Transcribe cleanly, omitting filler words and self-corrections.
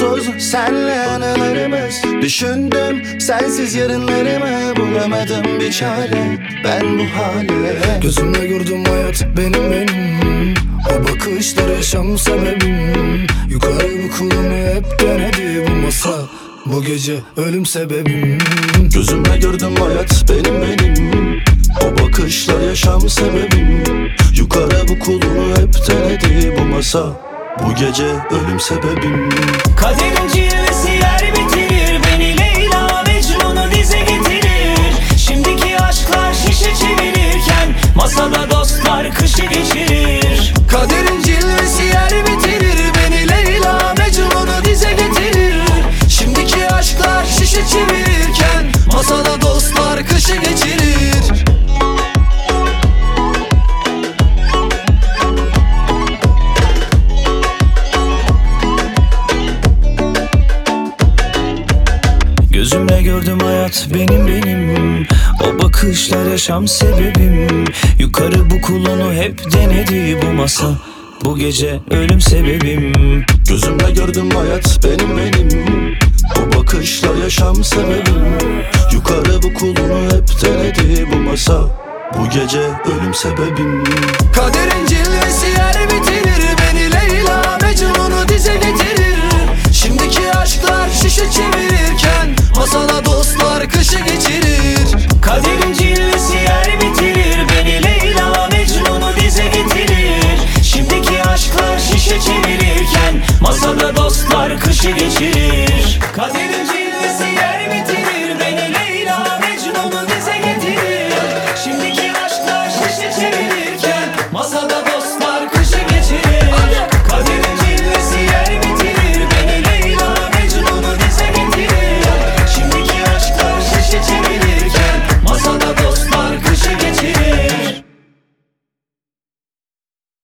sonsuz senle anılarımız. Düşündüm sensiz yarınlarımı, bulamadım bir çare ben bu hale. Gözümle gördüm hayat benim. O bakışlar yaşam sebebim. Yukarı bu kulumu hep denedi bu masa. Bu gece ölüm sebebim. Gözümle gördüm hayat benim. O bakışlar yaşam sebebim. Yukarı bu kulunu hep denedi bu masa. Bu gece ölüm sebebim. Kaderin cilvesi yer bitirir, beni Leyla Mecnun'u dize getirir. Şimdiki aşklar şişe çevirirken masada dostlar kışı geçirir. Kaderin cilvesi yer bitirir, beni Leyla Mecnun'u dize getirir. Şimdiki aşklar şişe çevirirken masada dostlar kışı geçirir. Gözümle gördüm hayat benim. O bakışlar yaşam sebebim. Yukarı bu kulunu hep denedi bu masa. Bu gece ölüm sebebim. Gözümle gördüm hayat benim. O bakışlar yaşam sebebim. Yukarı bu kulunu hep denedi bu masa. Bu gece ölüm sebebim. Kaderin cilvesi yer bitirir, beni Leyla Mecnun'u dize getirir. Şimdiki aşklar şişe çevirirken masada dostlar kışı geçirir.